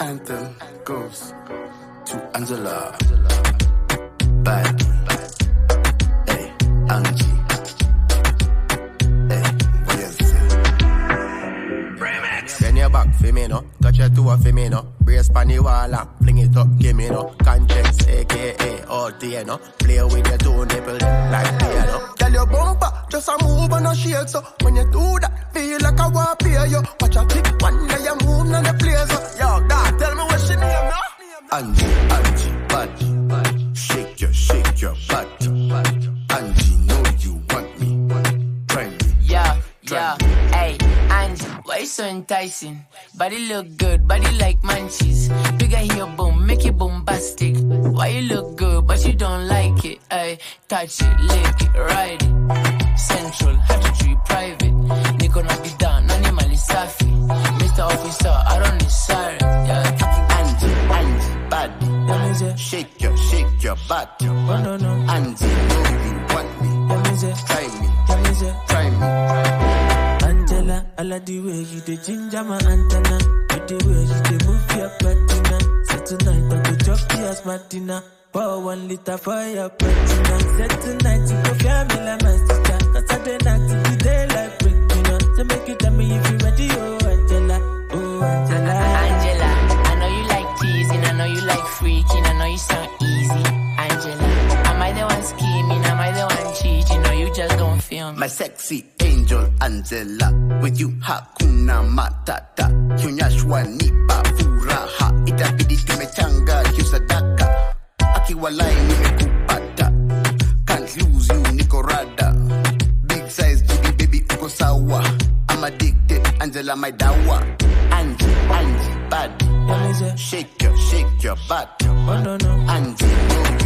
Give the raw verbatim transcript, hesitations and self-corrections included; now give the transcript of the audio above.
anthem goes to Angela. Bad. Hey, Angie. Hey, yes. Remix. Bend your back for me, no. Touch your toe for me, no. Brace pan the wall and fling it up, give me, no. Conscience, A K A, all day, no. Play with your two nipples like piano. Tell your bumper, just a move and a shake, so when you do that, feel like I want to pay you. Watch a tick one, now you move, now the place, so. Yo, dad, tell me what she name, no? Angie, Angie, body. Shake your, shake your butt. Angie, know you want me. Try me. Yeah, yeah, hey, Angie, why you so enticing? Body look good, body like munchies. Bigger here, boom, make it bombastic. Why you look good, but you don't like it? Ay, touch it, lick it, ride it. Central, have to treat private. Niko na be down, animal is safi. Mister Officer, I don't need siren. Yeah, Angie, Angie, body. Shake your, shake your butt. Oh, no, no. Angie, know you want me. Try me, try me. Angela, I like the way you the ginger my antenna. With the way you the move your patina. So tonight I go chop your smartina. Pour one liter for your patina. Say tonight you go feel me like my sister. Cause I did not to be there like breaking up. So make you tell me if you ready, oh Angela. Oh Angela. Angela, I know you like teasing, I know you like freaking, I know you sound easy. Angela, am I the one scheming, am I the one cheating, or you just don't feel me? My sexy angel Angela, with you hakuna matata. Hunyashwa nipa furaha, itabidi tumechanga yusadaka. Akiwalai nimekupata, can't lose you niko rada. Big size G D baby uko sawa. I'm addicted, Angela my dawa. Angie, Angie, bad. Shake your, shake your butt. Oh no no. Angie,